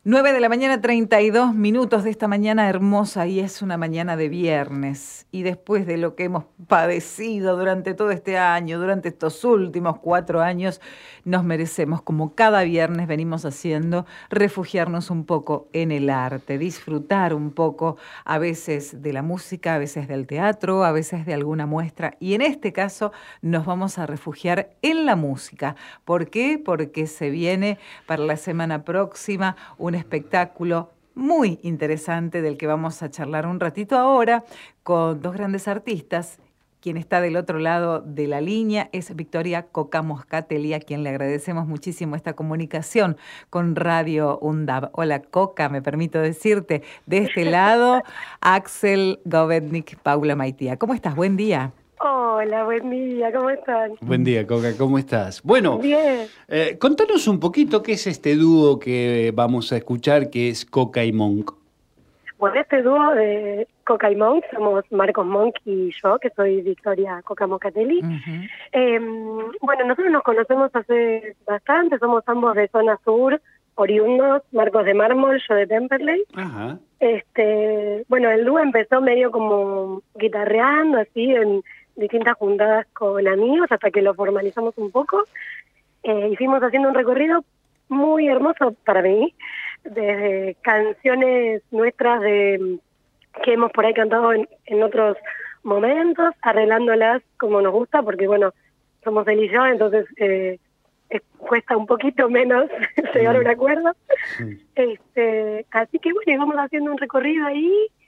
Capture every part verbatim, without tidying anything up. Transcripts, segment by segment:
nueve de la mañana, treinta y dos minutos de esta mañana hermosa, y es una mañana de viernes. Y después de lo que hemos padecido durante todo este año, durante estos últimos cuatro años, nos merecemos, como cada viernes venimos haciendo, refugiarnos un poco en el arte, disfrutar un poco a veces de la música, a veces del teatro, a veces de alguna muestra. Y en este caso nos vamos a refugiar en la música. ¿Por qué? Porque se viene para la semana próxima un espectáculo muy interesante del que vamos a charlar un ratito ahora con dos grandes artistas. Quien está del otro lado de la línea es Victoria Coca Moscatelli, a quien le agradecemos muchísimo esta comunicación con Radio UNDAV. Hola Coca, me permito decirte. De este lado, Axel Govetnik, Paula Maitía. ¿Cómo estás? Buen día. Hola, buen día, ¿cómo están? Buen día, Coca, ¿cómo estás? Bueno, bien. Eh, contanos un poquito qué es este dúo que vamos a escuchar, que es Coca y Monk. Bueno, este dúo de Coca y Monk somos Marcos Monk y yo, que soy Victoria Coca Moscatelli. Uh-huh. Eh, bueno, nosotros nos conocemos hace bastante, somos ambos de zona sur, oriundos, Marcos de Mármol, yo de Temperley. Ajá. Este, bueno, el dúo empezó medio como guitarreando, así, en distintas juntadas con amigos, hasta que lo formalizamos un poco. Eh, y fuimos haciendo un recorrido muy hermoso para mí, desde canciones nuestras de que hemos por ahí cantado en, en otros momentos, arreglándolas como nos gusta, porque bueno, somos él y yo, entonces eh, es, cuesta un poquito menos llegar a un acuerdo. Sí. Este, así que bueno, íbamos haciendo un recorrido ahí,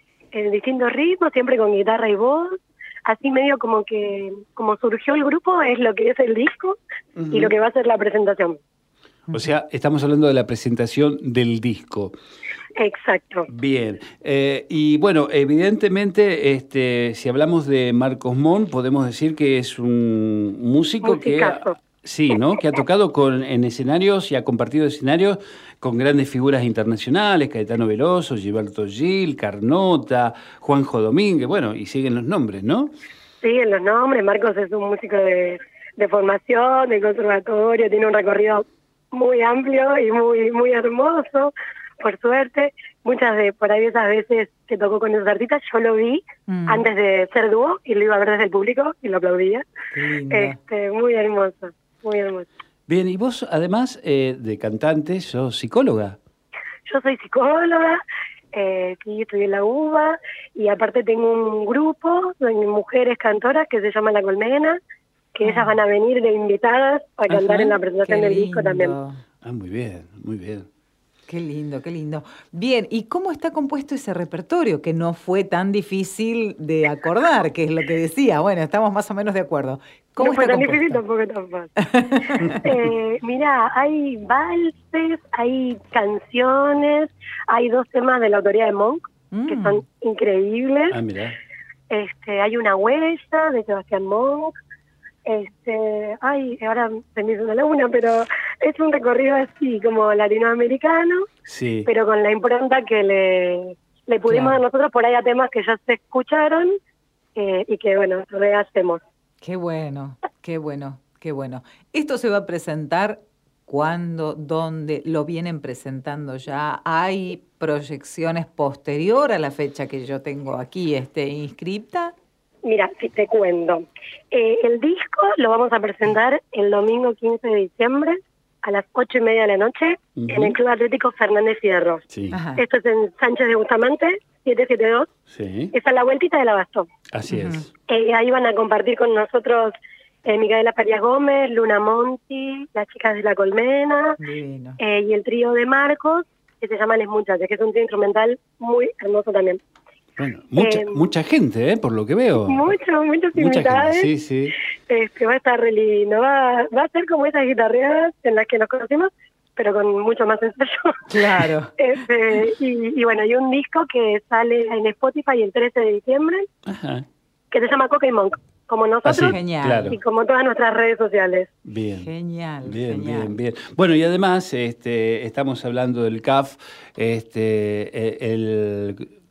en distintos ritmos, siempre con guitarra y voz. Así medio como que como surgió el grupo es lo que es el disco uh-huh. y lo que va a ser la presentación. O sea, estamos hablando de la presentación del disco. Exacto. Bien. Eh, y bueno, evidentemente, este, si hablamos de Marcos Monk, podemos decir que es un músico Musicazo. que... Sí, ¿no? Que ha tocado con, en escenarios y ha compartido escenarios con grandes figuras internacionales, Caetano Veloso, Gilberto Gil, Carnota, Juanjo Domínguez, bueno, y siguen los nombres, ¿no? Siguen los nombres. Marcos es un músico de, de formación, de conservatorio, tiene un recorrido muy amplio y muy muy hermoso, por suerte. Muchas de por ahí esas veces que tocó con esos artistas, yo lo vi mm. antes de ser dúo y lo iba a ver desde el público y lo aplaudía. Este, muy hermoso. Muy hermoso. Bien, y vos, además eh, de cantante, sos psicóloga. Yo soy psicóloga, eh, sí, estudié en la UBA, y aparte tengo un grupo de mujeres cantoras que se llama La Colmena, que ah. ellas van a venir de invitadas a Ajá. cantar en la presentación del disco también. Ah, muy bien, muy bien. Qué lindo, qué lindo. Bien, ¿y cómo está compuesto ese repertorio? Que no fue tan difícil de acordar, que es lo que decía. Bueno, estamos más o menos de acuerdo. ¿Cómo no está fue tan compuesto? difícil, tampoco tan fácil. eh, mirá, hay valses, hay canciones, hay dos temas de la autoría de Monk, mm. que son increíbles. Ah, mirá. Este, hay una huella de Sebastián Monk. Este, ay, ahora se me hizo una laguna, pero es un recorrido así como latinoamericano, sí. pero con la impronta que le, le pudimos claro. dar nosotros por ahí a temas que ya se escucharon eh, y que, bueno, rehacemos. Qué bueno, qué bueno, qué bueno. ¿Esto se va a presentar cuándo, dónde? ¿Lo vienen presentando ya? ¿Hay proyecciones posterior a la fecha que yo tengo aquí este, inscripta? Mira, si te cuento. Eh, el disco lo vamos a presentar el domingo quince de diciembre a las ocho y media de la noche uh-huh. en el Club Atlético Fernández Fierro. Sí. Esto es en Sánchez de Bustamante, siete siete dos. Sí. Es a la vueltita del Abasto. Así uh-huh. es. Eh, ahí van a compartir con nosotros eh, Micaela Farias Gómez, Luna Monti, las chicas de La Colmena eh, y el trío de Marcos, que se llama Les Muchachas, que es un trío instrumental muy hermoso también. Bueno, mucha, eh, mucha gente, ¿eh? Por lo que veo. Muchos, muchos invitados. Sí, sí. Este, va a estar re lindo. Va, va a ser como esas guitarreadas en las que nos conocimos, pero con mucho más ensayo. Claro. Este, y, y bueno, hay un disco que sale en Spotify el trece de diciembre, Ajá. que se llama Coca y Monk, como nosotros ah, sí, genial. Claro. y como todas nuestras redes sociales. Bien. Genial. Bien, genial. bien, bien. Bueno, y además este, estamos hablando del C A F, este, el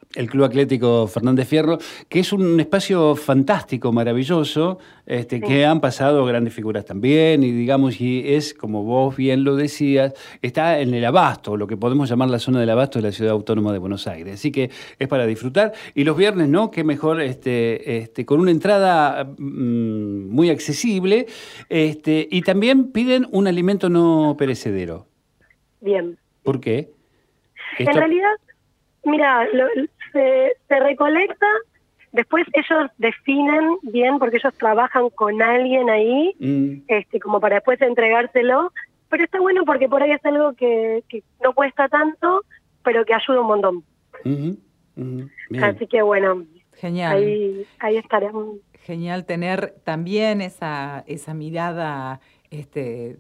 el Club Atlético Fernández Fierro, que es un espacio fantástico, maravilloso, este, sí. que han pasado grandes figuras también, y digamos, y es, como vos bien lo decías, está en el Abasto, lo que podemos llamar la zona del Abasto de la Ciudad Autónoma de Buenos Aires. Así que es para disfrutar. Y los viernes, ¿no? Qué mejor, este, este, con una entrada mmm, muy accesible, este, y también piden un alimento no perecedero. Bien. ¿Por qué? Esto... En realidad, mira, lo, se, se recolecta, después ellos definen bien, porque ellos trabajan con alguien ahí, mm. este, como para después entregárselo, pero está bueno porque por ahí es algo que, que no cuesta tanto, pero que ayuda un montón. Uh-huh. Uh-huh. Así que bueno, genial. Ahí, ahí estaremos. Genial tener también esa, esa mirada este,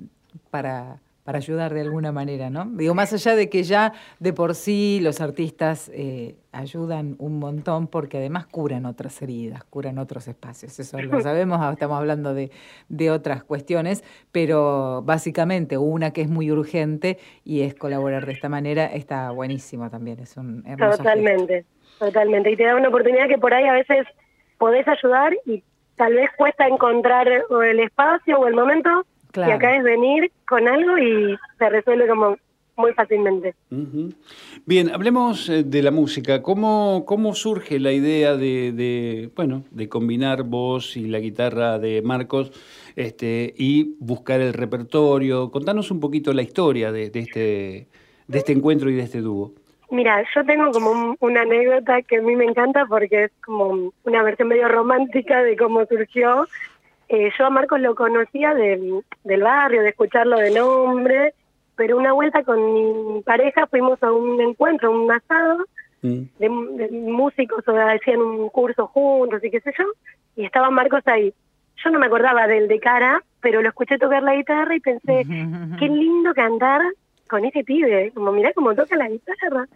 para... para ayudar de alguna manera, ¿no? Digo, más allá de que ya de por sí los artistas eh, ayudan un montón, porque además curan otras heridas, curan otros espacios, eso lo sabemos, estamos hablando de, de otras cuestiones, pero básicamente una que es muy urgente y es colaborar de esta manera, está buenísimo también, es un hermoso Totalmente, gesto. Totalmente, y te da una oportunidad que por ahí a veces podés ayudar y tal vez cuesta encontrar el espacio o el momento. Claro. Y acá es venir con algo y se resuelve como muy fácilmente. Uh-huh. Bien, hablemos de la música. ¿Cómo, cómo surge la idea de, de, bueno, de combinar voz y la guitarra de Marcos este, y buscar el repertorio? Contanos un poquito la historia de, de, este, de este encuentro y de este dúo. Mira, yo tengo como un, una anécdota que a mí me encanta porque es como una versión medio romántica de cómo surgió. Eh, yo a Marcos lo conocía de, del barrio, de escucharlo de nombre, pero una vuelta con mi pareja fuimos a un encuentro, un asado mm. de, de músicos, o hacían un curso juntos y qué sé yo, y estaba Marcos ahí. Yo no me acordaba del de cara, pero lo escuché tocar la guitarra y pensé, qué lindo cantar con ese pibe, como mirá cómo toca la guitarra.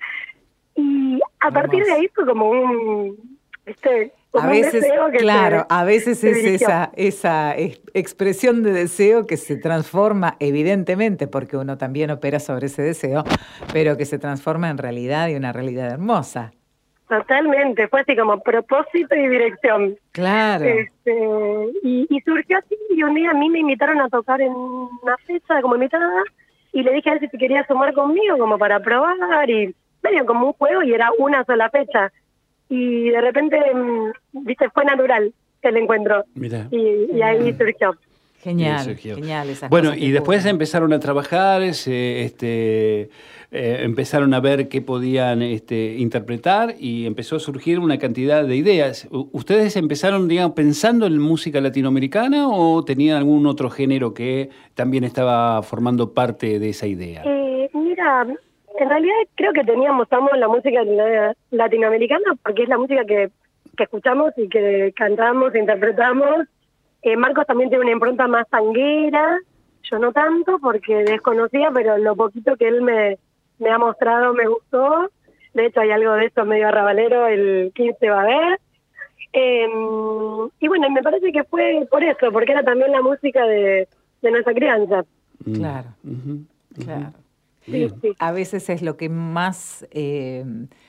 Y a partir de ahí fue como un... este A veces, claro, a veces es esa, esa expresión de deseo que se transforma, evidentemente, porque uno también opera sobre ese deseo, pero que se transforma en realidad y una realidad hermosa. Totalmente, fue así como propósito y dirección. Claro. Este, y, y surgió así, y un día a mí me invitaron a tocar en una fecha como invitada, y le dije a él si se quería sumar conmigo como para probar, y medio como un juego, y era una sola fecha. Y de repente, viste, fue natural el encuentro. Mirá. Y, y ahí surgió. Genial, surgió. Genial. Esas bueno, cosas y después ocurren. Empezaron a trabajar, se, este, eh, empezaron a ver qué podían este, interpretar y empezó a surgir una cantidad de ideas. ¿Ustedes empezaron, digamos, pensando en música latinoamericana o tenían algún otro género que también estaba formando parte de esa idea? Eh, mira... En realidad creo que teníamos amo la música latinoamericana porque es la música que, que escuchamos y que cantamos, interpretamos. Eh, Marcos también tiene una impronta más tanguera, yo no tanto porque desconocía, pero lo poquito que él me, me ha mostrado me gustó. De hecho hay algo de eso medio arrabalero, el quince va a ver. Eh, y bueno, me parece que fue por eso, porque era también la música de, de nuestra crianza. Claro, uh-huh, uh-huh. claro. Sí, sí. A veces es lo que más eh,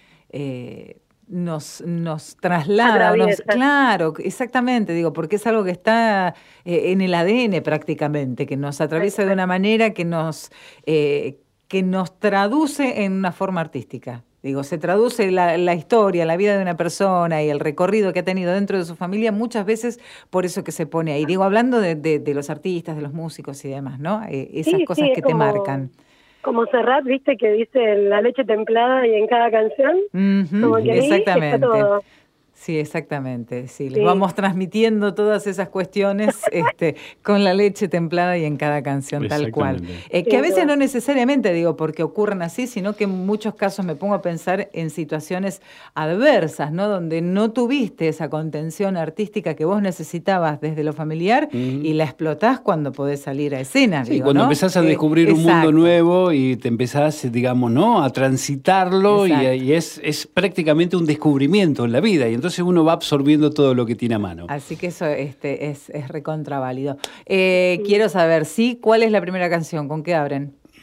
eh, nos, nos traslada. Nos, claro, exactamente, digo, porque es algo que está eh, en el A D N prácticamente, que nos atraviesa de una manera que nos, eh, que nos traduce en una forma artística. Digo, se traduce la, la historia, la vida de una persona y el recorrido que ha tenido dentro de su familia, muchas veces por eso que se pone ahí. Digo, hablando de, de, de los artistas, de los músicos y demás, ¿no? Eh, esas sí, cosas sí, que te como... marcan. Como Serrat, viste, que dice la leche templada y en cada canción. Uh-huh, como que exactamente. Está todo. Sí, exactamente. Sí, les sí. vamos transmitiendo todas esas cuestiones este, con la leche templada y en cada canción, tal cual. Eh, que a veces no necesariamente, digo, porque ocurren así, sino que en muchos casos me pongo a pensar en situaciones adversas, ¿no? Donde no tuviste esa contención artística que vos necesitabas desde lo familiar uh-huh. y la explotás cuando podés salir a escena. Sí, digo, cuando ¿no? empezás a descubrir eh, un mundo nuevo y te empezás, digamos, ¿no? a transitarlo y, y es, es prácticamente un descubrimiento en la vida. Y entonces uno va absorbiendo todo lo que tiene a mano. Así que eso este, es, es recontraválido. Eh, sí. Quiero saber, sí, ¿cuál es la primera canción? ¿Con qué abren?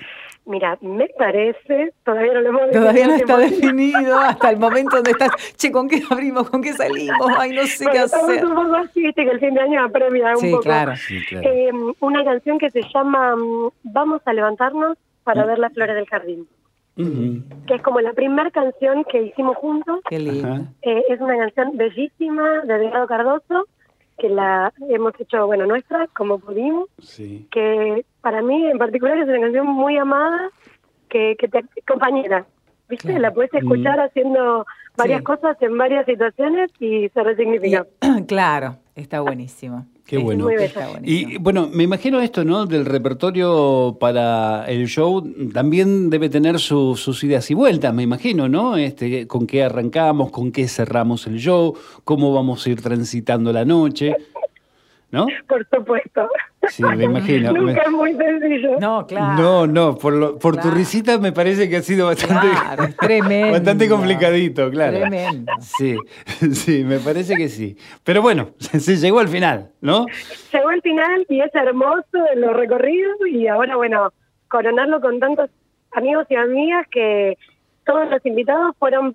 Mira, me parece, todavía no lo hemos Todavía no está definido. definido hasta el momento donde estás, che, ¿con qué abrimos? ¿Con qué salimos? Ay, no sé Bueno, qué estamos hacer. un poco así, viste que el fin de año apremia un Sí, poco. claro. Sí, claro. Eh, una canción que se llama mm, Vamos a levantarnos para ver las flores del jardín, Ujú. que es como la primera canción que hicimos juntos. Qué lindo. Ajá. Eh, es una canción bellísima de Delgado Cardoso, que la hemos hecho, bueno, nuestra, como pudimos, Sí. que para mí en particular es una canción muy amada, que, que te compañera, ¿viste? Claro. La puedes escuchar haciendo varias Sí. cosas en varias situaciones y se resignifica. Y- claro, está buenísimo. Qué Es- bueno. Muy bella. Está buenísimo. Y bueno, me imagino esto, ¿no? Del repertorio para el show también debe tener su- sus idas y vueltas, me imagino, ¿no? Este, con qué arrancamos, con qué cerramos el show, cómo vamos a ir transitando la noche, ¿no? Por supuesto. Sí, me imagino. Me- Nunca es muy sencillo. No, claro. No, no, por, lo- por tu Claro. risita me parece que ha sido bastante, Claro, es tremendo. bastante complicadito, claro. Tremendo. Sí, sí, me parece que sí. Pero bueno, se, se llegó al final, ¿no? Llegó el final y es hermoso en los recorridos y ahora, bueno, coronarlo con tantos amigos y amigas que todos los invitados fueron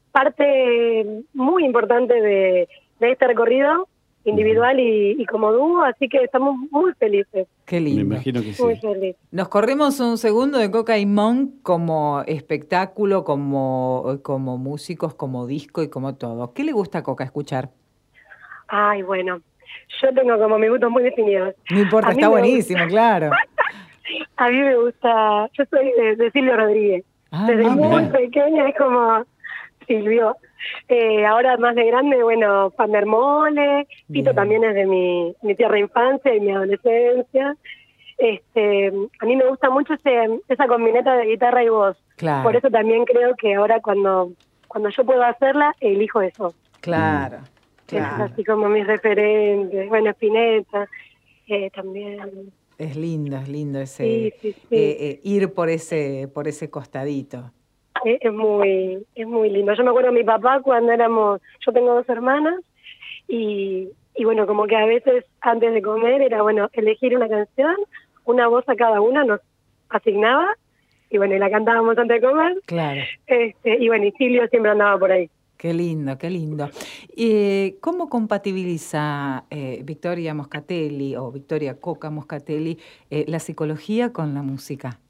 parte muy importante de, de este recorrido individual y, y como dúo, así que estamos muy felices, Qué Me lindo. imagino que sí. muy felices. Nos corremos un segundo de Coca y Monk como espectáculo, como, como músicos, como disco y como todo. ¿Qué le gusta a Coca escuchar? Ay, bueno, yo tengo como mis gustos muy definidos. No importa, A mí está me buenísimo, claro. A mí me gusta, yo soy de, de Silvio Rodríguez. Ah, Desde ah, muy mirá. pequeña es como Silvio. Eh, ahora más de grande, bueno, Pan de Hermole, Bien. Tito también es de mi, mi tierra infancia y mi adolescencia. Este, a mí me gusta mucho ese, esa combineta de guitarra y voz. Claro. Por eso también creo que ahora cuando, cuando yo puedo hacerla, elijo eso. Claro, Es claro. así como mis referentes. Bueno, Spinetta eh, también. Es lindo, es lindo ese Sí, sí, sí. eh, eh, ir por ese, por ese costadito. Es, es muy es muy lindo. Yo me acuerdo de mi papá cuando éramos, yo tengo dos hermanas y, y bueno, como que a veces antes de comer era bueno elegir una canción, una voz a cada una nos asignaba y bueno, y la cantábamos antes de comer. Claro. Este, y bueno, y Silvio siempre andaba por ahí. Qué lindo, qué lindo. Eh, ¿Cómo compatibiliza eh, Victoria Moscatelli o Victoria Coca Moscatelli eh, la psicología con la música?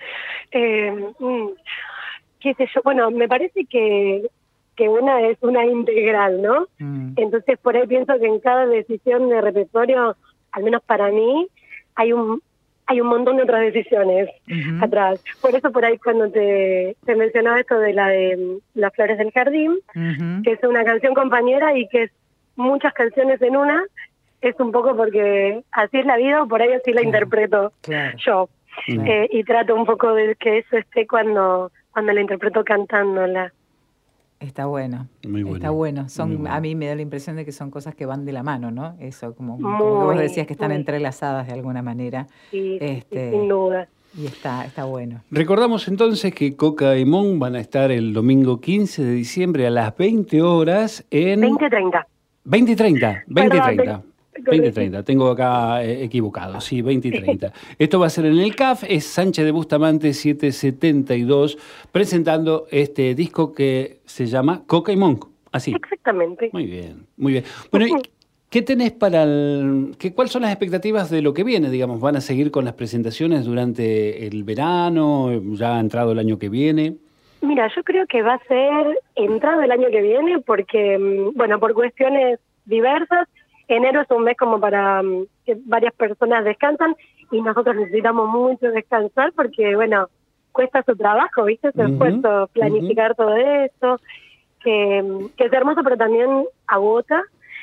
Eh, mm, qué sé yo, bueno, me parece que, que una es una integral, ¿no? Mm. Entonces por ahí pienso que en cada decisión de repertorio, al menos para mí, hay un hay un montón de otras decisiones Ujú. atrás. Por eso por ahí cuando te, te mencionaba esto de la de mm, Las Flores del Jardín, Ujú. que es una canción compañera y que es muchas canciones en una, es un poco porque así es la vida o por ahí así la Claro. interpreto Claro. yo. Mm. Eh, y trato un poco de que eso esté cuando cuando la interpreto cantándola. Está bueno. Muy bueno. Está bueno. Son, Muy bueno. A mí me da la impresión de que son cosas que van de la mano, ¿no? Eso, como, como que Muy, vos decías que están muy. entrelazadas de alguna manera. Sí, sí, Este, sin duda. Y está, está bueno. Recordamos entonces que Coca y Mon van a estar el domingo quince de diciembre a las veinte horas en... veinte treinta. veinte y treinta, veinte y Perdón, treinta. te- veinte y treinta, tengo acá eh, equivocado, sí, veinte y treinta. Esto va a ser en el C A F, es Sánchez de Bustamante setecientos setenta y dos, presentando este disco que se llama Coca y Monk. Así. Exactamente. Muy bien, muy bien. Bueno, ¿y qué tenés para el, qué, cuáles son las expectativas de lo que viene? Digamos, ¿van a seguir con las presentaciones durante el verano? ¿Ya ha entrado el año que viene? Mira, yo creo que va a ser entrado el año que viene porque, mm, bueno, por cuestiones diversas, enero es un mes como para mm, que varias personas descansan y nosotros necesitamos mucho descansar porque, bueno, cuesta su trabajo, ¿viste? Su Ujú, esfuerzo planificar todo esto, que, mm, que es hermoso pero también agota.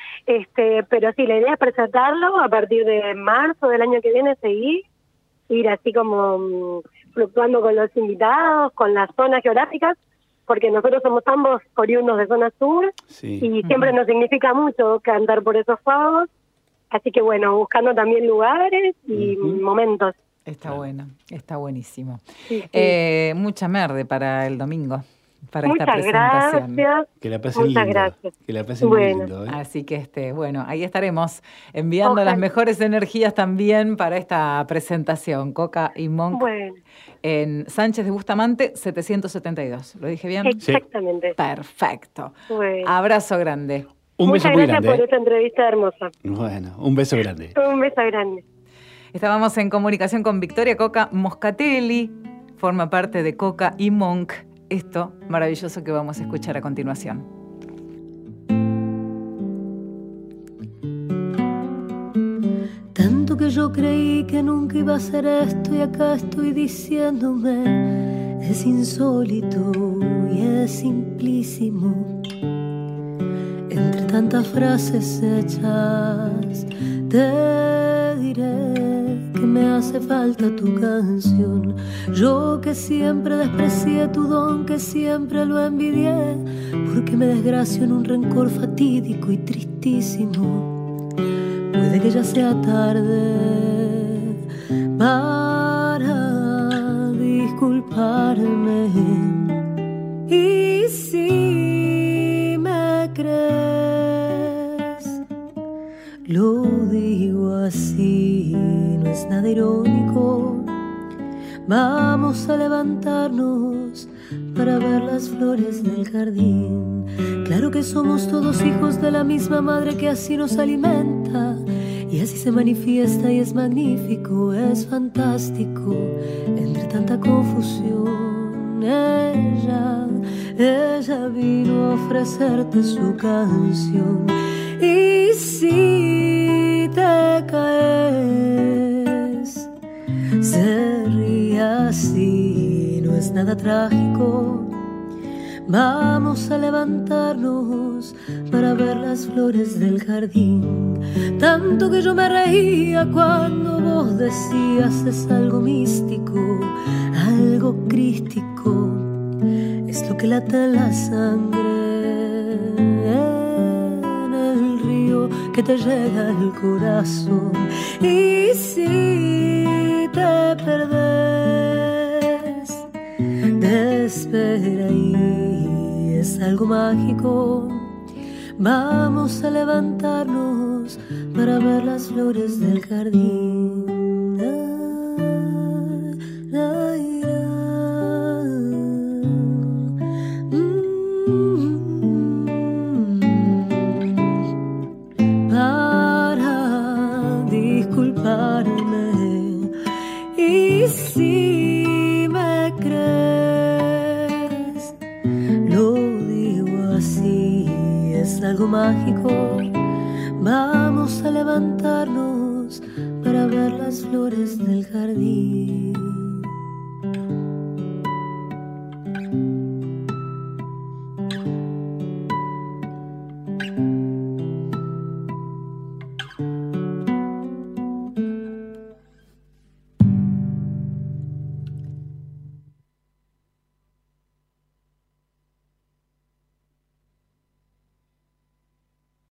Este, pero sí, la idea es presentarlo a partir de marzo del año que viene, seguir, ir así como mm, fluctuando con los invitados, con las zonas geográficas, porque nosotros somos ambos oriundos de zona sur Sí. y siempre nos significa mucho cantar por esos pagos, así que bueno, buscando también lugares y Ujú. momentos. Está bueno, está buenísimo. Sí, sí. Eh, mucha merde para el domingo. para Muchas esta presentación. gracias. Que la pasen Muchas lindo. gracias. Que la pasen Bueno. lindo. ¿eh? Así que, este, bueno, ahí estaremos enviando Ojalá. las mejores energías también para esta presentación. Coca y Monk Bueno, en Sánchez de Bustamante, setecientos setenta y dos. ¿Lo dije bien? exactamente. Perfecto. Bueno. Abrazo grande. Un beso Muchas muy gracias grande. por ¿eh? esta entrevista hermosa. Bueno, un beso grande. Un beso grande. Estábamos en comunicación con Victoria Coca Moscatelli, forma parte de Coca y Monk. Esto maravilloso que vamos a escuchar a continuación. Tanto que yo creí que nunca iba a ser esto y acá estoy diciéndome, es insólito y es simplísimo. Entre tantas frases hechas te diré que me hace falta tu canción. Yo que siempre desprecié tu don, que siempre lo envidié, porque me desgracio en un rencor fatídico y tristísimo. Puede que ya sea tarde para disculparme. Y si me crees, lo digo así, no es nada irónico. Vamos a levantarnos para ver las flores del jardín. Claro que somos todos hijos de la misma madre que así nos alimenta, y así se manifiesta y es magnífico, es fantástico. Entre tanta confusión, ella, ella vino a ofrecerte su canción. Y si te caes, se ríe así, no es nada trágico. Vamos a levantarnos para ver las flores del jardín. Tanto que yo me reía cuando vos decías es algo místico, algo crístico, es lo que late en la sangre, en el río que te llega al corazón. Y si te perdés, espera ahí, es algo mágico. Vamos a levantarnos para ver las flores del jardín. Ah, ay, ah, mm, para disculparme. Y si me crees, lo digo así, es algo mágico. Vamos a levantarnos para ver las flores del jardín.